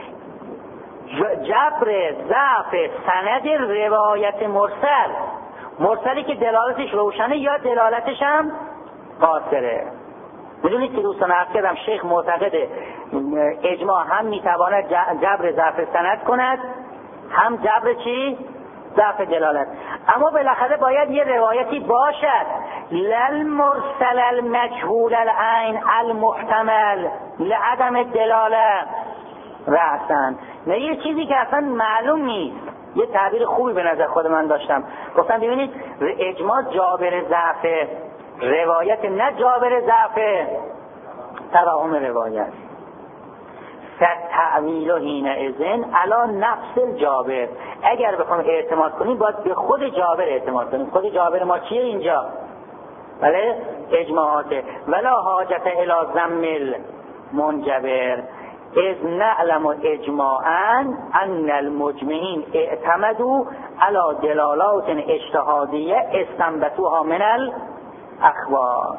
جبر ضعف سند روایت مرسل، مرسلی که دلالتش روشنه یا دلالتش هم قاصره. میدونید که دوستان عرض کردم شیخ معتقد اجماع هم میتواند جبر ضعف سند کند، هم جبر چی؟ ضعف دلالت. اما بالاخره باید یه روایتی باشد لل مرسل المجهول العین المحتمل لعدم دلاله رأسن، نه یه چیزی که اصلا معلوم نیست. یه تعبیر خوبی به نظر خود من داشتم، گفتم ببینید اجماع جابر ضعف روایت، نه جابر ضعف توهم روایت. فتعویل حین اذن علی نفس الجابر، اگر بخوام اعتماد کنیم باید به خود جابر اعتماد کنیم. خود جابر ما چیه اینجا؟ بله اجماعاته. ولا حاجت الی ذم المنجبر اذ نعلم اجماعا ان المجمعین اعتمدوا علی دلالات اجتهادیه استنبطوها من الاخبار.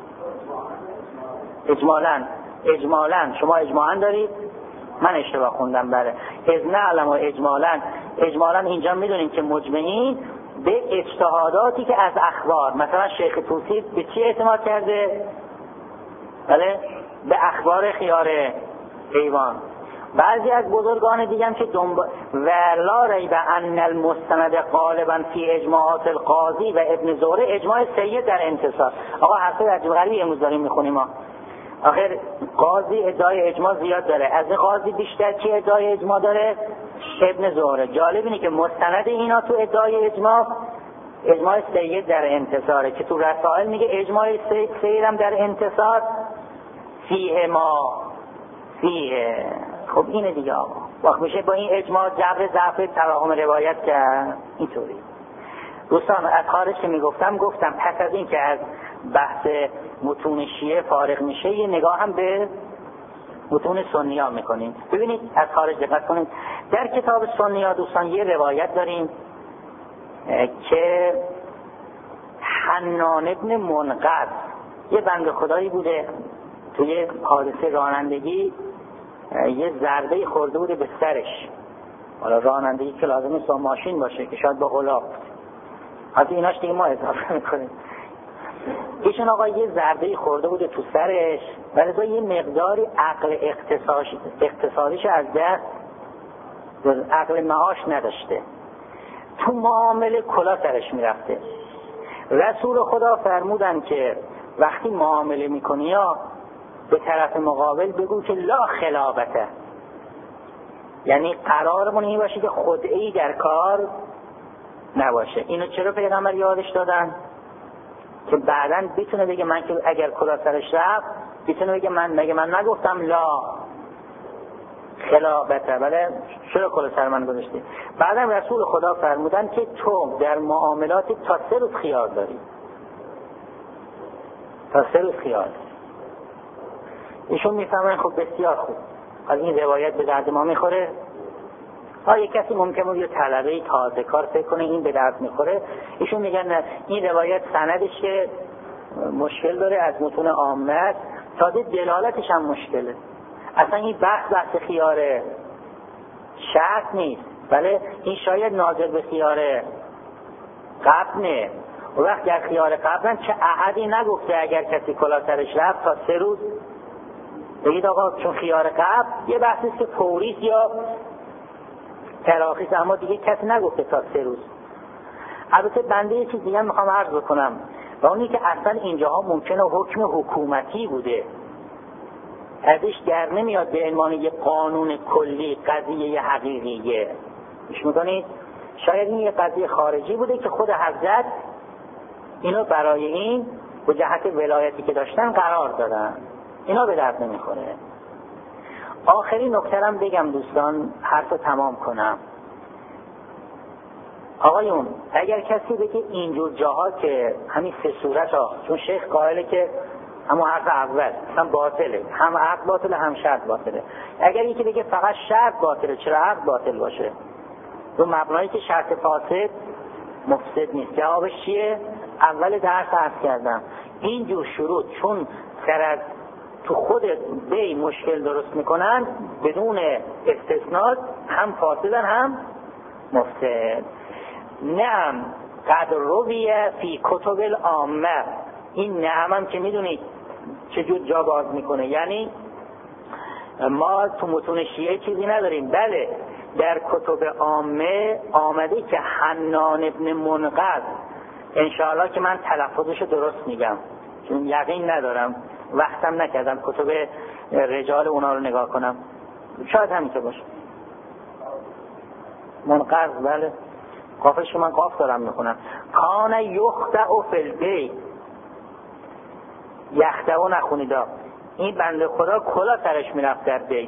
اجمالاً اجمالاً شما اجمالاً دارید، من اشتباه خوندم. بله اذ نعلم و اجمالاً، اجمالاً اینجا میدونیم که مجمعین به اجتهاداتی که از اخبار، مثلا شیخ طوسی به چی اعتماد کرده؟ بله به اخبار خیار ایوان. بعضی از بزرگان دیگه هم که دنبال ولا ریب ان المستند غالبا فی اجماعات القاضی و ابن زهره اجماع سید در انتصار. آقا حرف عجیب غریبی امروز داریم میخونیم ما. آخر قاضی ادعای اجماع زیاد داره، از این قاضی بیشتر کی ادعای اجماع داره؟ ابن زهره. جالب اینه که مستند اینا تو ادعای اجماع اجماع سید در انتصاره، که تو رسائل میگه اجماع سید هم در انتصار فیه ما فیه. خب اینه دیگه آقا، وقت میشه با این اجماع جبر ضعف توهم روایت کرد. اینطوری دوستان از خارج که میگفتم گفتم پس از این که از بحث متون شیعه فارغ میشه یه نگاه هم به متون سنی ها میکنیم. ببینید از خارج دقت کنید، در کتاب سنی ها دوستان یه روایت داریم که حنان ابن منقذ یه بند خدایی بوده توی حادثه رانندگی یه ضربه خورده بوده به سرش. حالا رانندگی که لازم نیست با ماشین باشه که شاید با غلاف، حتی ایناش دیگه ما اضافه میکنیم. ایشون آقا یه ضربه خورده بوده تو سرش، ولی یه مقداری عقل اقتصادیش از دست، عقل معاش نداشته، تو معامله کلا سرش میرفته. رسول خدا فرمودن که وقتی معامله میکنی یا به طرف مقابل بگو که لا خلابته، یعنی قرارمون این باشه که خدعه‌ای در کار نباشه. اینو چرا پیغمبر یادش دادن؟ که بعداً بتونه بگه من که اگر کلا سرش رفت بتونه بگه من مگه من نگفتم لا خلابته، بله چرا کلا سر من گذاشتی؟ بعداً رسول خدا فرمودن که تو در معاملات تا سه روز خیار داری، تا سه روز خیار. ایشون میفهمن خب بسیار خوب، حالا این روایت به درد ما میخوره؟ ها یک کسی ممکنه بود یه طلبه تازه کار فکر کنه این به درد میخوره. ایشون میگن نه، این روایت سندش که مشکل داره از متون عامه است، تازه دلالتش هم مشکله. اصلا این بحث بحث خیار شرط نیست، بله این شاید ناظر به خیار قبنه. و وقت در خیار قبنن چه احدی نگفته اگر کسی کلا سرش رفت تا سه روز بگید آقا، چون خیار قبل یه بحثیست که فوریست یا تراخیص، اما دیگه کسی نگفته تا سه روز. البته بنده یه چیز دیگه میخوام عرض بکنم، و اونی که اصلا اینجاها ممکنه حکم حکومتی بوده، ازش در نمیاد به عنوان یه قانون کلی قضیه حقیقیه. میش میکنید شاید این یه قضیه خارجی بوده که خود حضرت اینو برای این به جهت ولایتی که داشتن قرار دادن، اینا به درد نمیخوره. آخرین نکته‌ام بگم دوستان، حرف تمام کنم. آقایون اگر کسی بگه اینجور جاها که همین سه صورت ها، چون شیخ قائله که اما حرف اول اصلا باطله، هم عقد باطله هم شرط باطله. اگر یکی بگه فقط شرط باطله، چرا عقد باطل باشه؟ رو مبنایی که شرط فاسد مفسد نیست. جوابش چیه؟ اول درس عرض کردم این جور شروط چون سر از تو خود بی مشکل درست میکنن بدون استثناء هم فاسدن هم مفسد. نعم قد رویه فی کتب العامه، این نعم هم که میدونید چجور جا باز میکنه، یعنی ما تو متون شیعه چیزی نداریم، بله در کتب عامه آمده که حنان ابن منقذ، انشاءالله که من تلفظش درست میگم چون یقین ندارم وقتم نکردم کتب رجال اونا رو نگاه کنم، شاید همین که باشه منقذ، بله قافش من قاف دارم میخونم. کان یخدع فی البیت، یخدعو نخونیدا، این بنده خدا کلا سرش میرفت در بیت،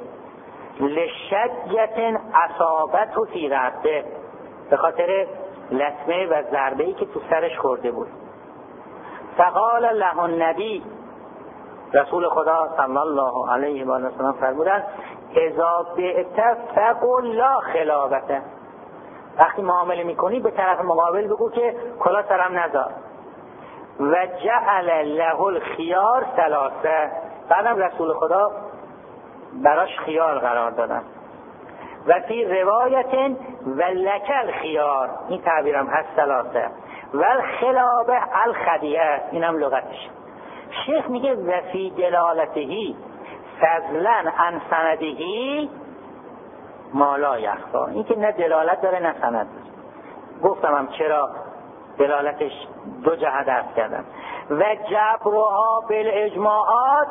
لشجت اصابت و فی رأسه، به خاطر لطمه و ضربه‌ای که تو سرش خورده بود. فقال له النبی، رسول خدا صلی الله علیه و آله و سلم فرمودند اذا بعت فقل لا خلابته، وقتی معامله میکنی به طرف مقابل بگو که کلا سرم نذار. و جعل له الخيار ثلاثه، بعدم رسول خدا براش خیار قرار دادن. و فی روایت و لکل خیار، این تعبیرم هست ثلاثه، و الخلابه الخدیعه، اینم لغتش. شیخ میگه و فی دلالتهی فضلا عن سندهی ما لا یخفا، این که نه دلالت داره نه سند. گفتم هم چرا دلالتش دو جهت درس کردم. و جبرها بالاجماعات،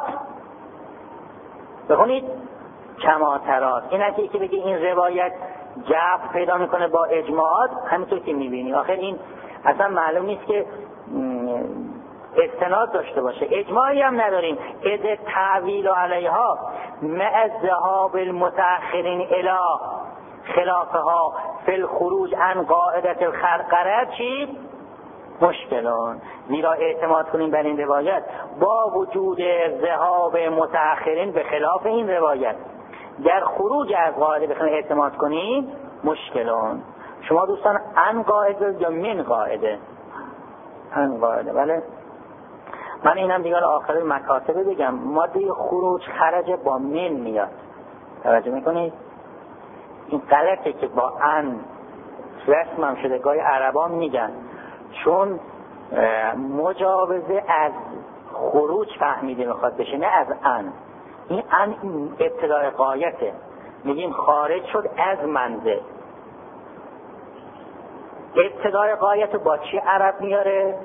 بخونید کماترات، این هستی که بگه این روایت جبر پیدا میکنه با اجماعات، همینطور که میبینی آخر این اصلا معلوم نیست که استناد داشته باشه، اجماعی هم نداریم. اذ تعویل علیها مع ذهاب المتأخرین الی خلافها فی الخروج عن قاعدة الخرقره چی؟ مشکلون، زیرا اعتماد کنیم بر این روایت با وجود ذهاب متأخرین به خلاف این روایت در خروج از قاعده بخوایم اعتماد کنیم مشکلون. شما دوستان عن قاعده یا من قاعده؟ عن قاعده، بله. من اینم دیگه آخر مکاتبه بگم، ماده خروج خرج با من میاد، توجه میکنید؟ این غلطه که با ان رسم هم شده، گاهی عربان میگن چون مجاوزه از خروج فهمیده میخواد بشه، نه از ان. این ان ابتدای غایته، میگیم خارج شد از منزل. ابتدای غایت با چی عرب میاره؟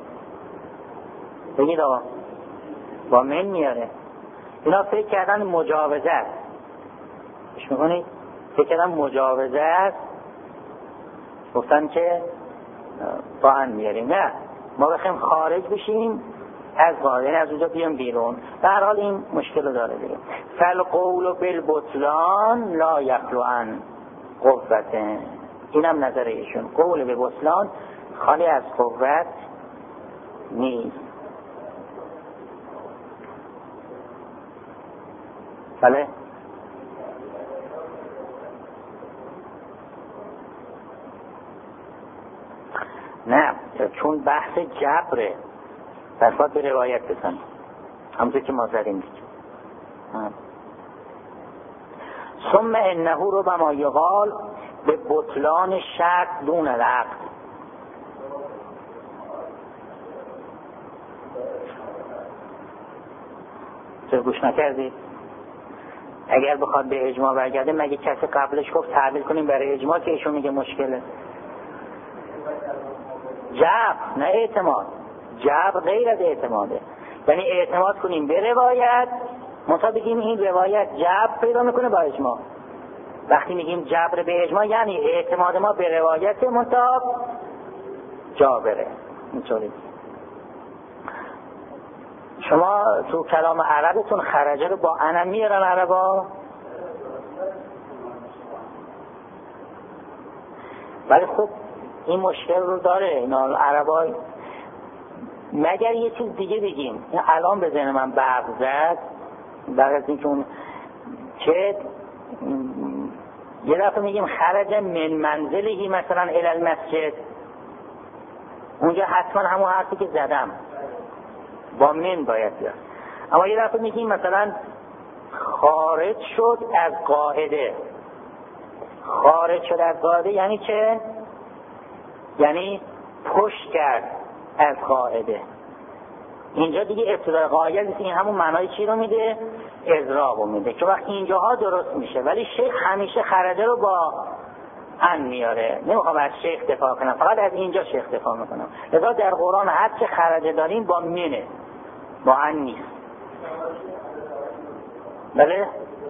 بگید آقا با من میاره. اینا فکر کردن مجاوزه است، اش میکنید؟ فکر کردن مجاوزه است، گفتن که با ان میاریم. نه، ما بخوایم خارج بشیم از قاعده، یعنی از اونجا بیام بیرون. به هر حال این مشکل داره دیگه. فالقول بالبطلان لا یخلو عن قوته، اینم نظر ایشون، قول به بطلان خالی از قوت نیست. بله نه، چون بحث جبره پس باید به روایت بزنیم، همونطور که ما زدیم دیگه. ثم انه رو به ما یقال به بطلان شرط دون العقد. چرا گوش نکردید؟ اگر بخواد به اجماع برگرده مگه کسی قبلش گفت تعبیر کنیم برای اجماع که ایشون میگه مشکله؟ جبر نه اعتماد، جبر غیر از اعتماده، یعنی اعتماد کنیم به روایت، منطقه بگیم این روایت جبر پیدا میکنه با اجماع. وقتی میگیم جبر به اجماع یعنی اعتماد ما به روایت منطقه جابره. اینطوری شما تو کلام عربتون خرجه رو با انا میارن عربا، ولی خب این مشکل رو داره اینا عربا. مگر یه چیز دیگه بگیم. الان به ذهن من برق زد بعد از اینکه اون چه یه دفعه میگیم خرج من منزلهی مثلا الی المسجد، اونجا حتما همون حرفی که زدم با من باید بیاد. اما یه دفعه میگیم مثلا خارج شد از قاعده. خارج شد از قاعده یعنی چه؟ یعنی پشت کرد از قاعده. اینجا دیگه ابتدای قاعده نیست، این همون معنای چی رو میده؟ اضراب رو میده که وقت اینجاها درست میشه. ولی شیخ همیشه خرجه رو با ان میاره. نمیخوام از شیخ دفاع کنم، فقط از اینجا شیخ دفاع میکنم. لذا در قرآن هر چه خرجه داریم با منه، با ان نیست. بله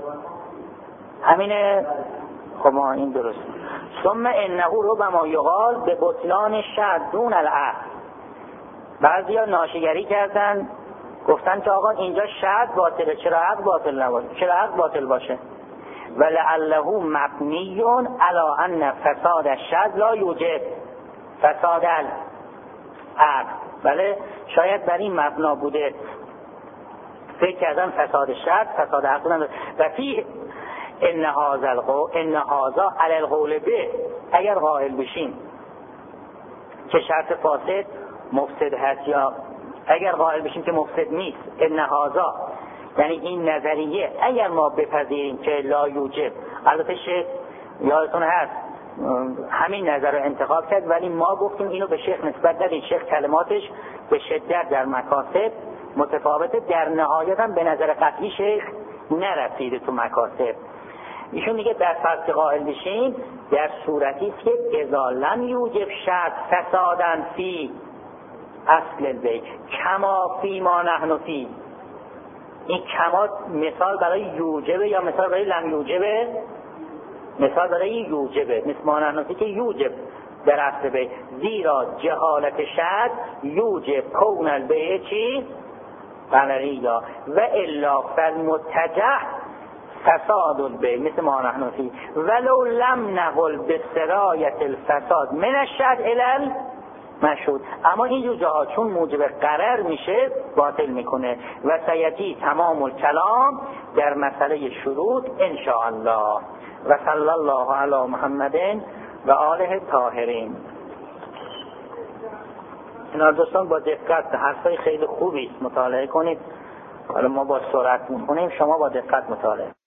همینه. خب ما این درست. ثم انه ربما یقال به بطلان شرط دون العقد. بعضیا ناشیگری کردن گفتن که آقا اینجا شرط باطله، چرا عقد باطل نباشه؟ چرا عقد باطل باشه؟ ولعله مبنی علی ان فساد الشرط لا یوجب فساد العقد. بله شاید بر این مبنا بوده فکر کردن فساد شرط فساد عقد نداره. و فی ان هذا القول ان هذا علی القول به، اگر قائل بشیم که شرط فاسد مفسد هست یا اگر قائل بشیم که مفسد نیست، ان هذا یعنی این نظریه اگر ما بپذیریم که لا یوجب، البته شیخ یادتون هست همین نظر رو انتخاب کرد ولی ما گفتیم اینو به شیخ نسبت دادیم. شیخ کلماتش به شدت در مکاسب متفاوته، در نهایت هم به نظر قطعی شیخ نرسیده تو مکاسب. ایشون میگه در فرض قائل بشیم در صورتی است که اذا لم یوجب شرط فسادن فی اصل البیت کما فی ما نحن فی. این کما مثال برای یوجبه یا مثال برای لم یوجبه؟ مثال برای یوجبه، مثل ما نحن فی که یوجب در اصل بیت. زیرا جهالت شرط یوجب کون البیت چی؟ قمریه و الا فالمتجه فساد البیت مثل ما نحن فی ولو لم نقل به سرایت الفساد من الشرط الی مشهود. اما این جو جاها چون موجب قرار میشه باطل میکنه. و سیجی تمام الکلام در مسئله شروط ان شاء الله. و صلی الله علی محمد و آله طاهرین. اینا دوستان با دقت، حرفای خیلی خوبی مطالعه کنید. حالا ما با سرعت میکنیم، شما با دقت مطالعه